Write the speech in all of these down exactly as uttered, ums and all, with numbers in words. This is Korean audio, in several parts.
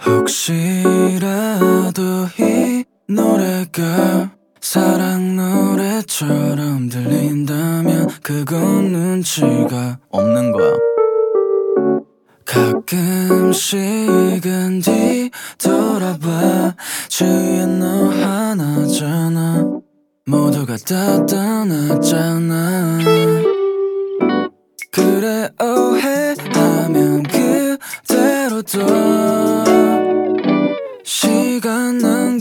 혹시라도 이 노래가 사랑 노래처럼 들린다면 그건 눈치가 없는 거야. 가끔씩은 뒤돌아봐 주위에 너 하나잖아. 모두가 다 떠났잖아. 그래 오해하면 그대로 둬. 시간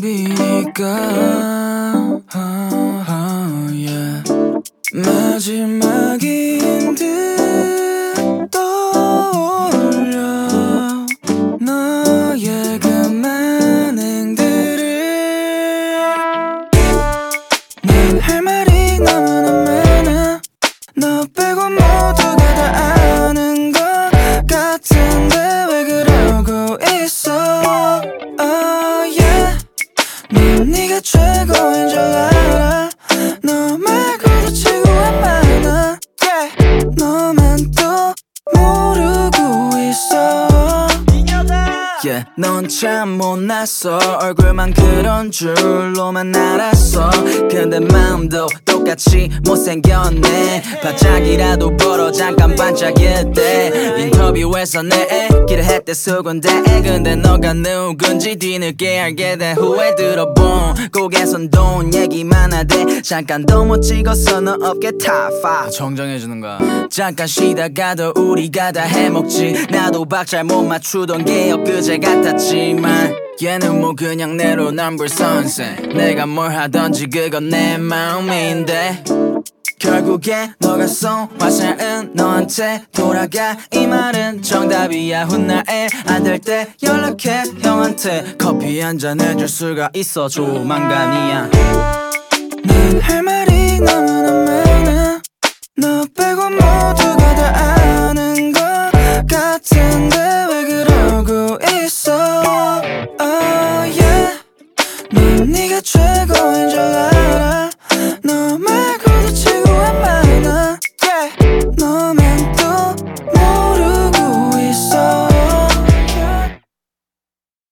낭비니까 oh, oh, yeah. 마지막인 듯 떠올려 너의 그 만행들을. 난 할 말이 너무나 많아. 너 빼고 모두가 다 아는 것 같은데 왜 그러고 있어. Oh yeah. 넌 네가 최고인 줄 알아. 너 말고도 최고가 많아. Yeah. 너만 또 모르고 있어. Yeah. 넌 참 못났어. 얼굴만 그런 줄로만 알았어. 근데 마음도 똑같이 못생겼네. 바짝이라도 벌어 잠깐 반짝일 때 인터뷰에서 내 얘기를 했대 수군데. 근데 너가 누군지 뒤늦게 알게 돼 후회 들어본 곡에선 돈 얘기만 하대. 잠깐도 못 찍었어 너 업계 탑오 정정해주는 거야. 잠깐 쉬다가도 우리가 다 해먹지. 나도 박잘 못 맞추던 게 엊그제 같았지만 얘는 뭐 그냥 내로 넘버 선생. 내가 뭘 하던지 그건 내 마음인데 결국에 너가 쏜 화살은 너한테 돌아가. 이 말은 정답이야. 훗날에 안 될 때 연락해 형한테. 커피 한잔 해줄 수가 있어 조만간이야. 난 할 말이 너무나 많아. 너 빼고 모두가 다 아는 것 같은데 왜 그러고 있어.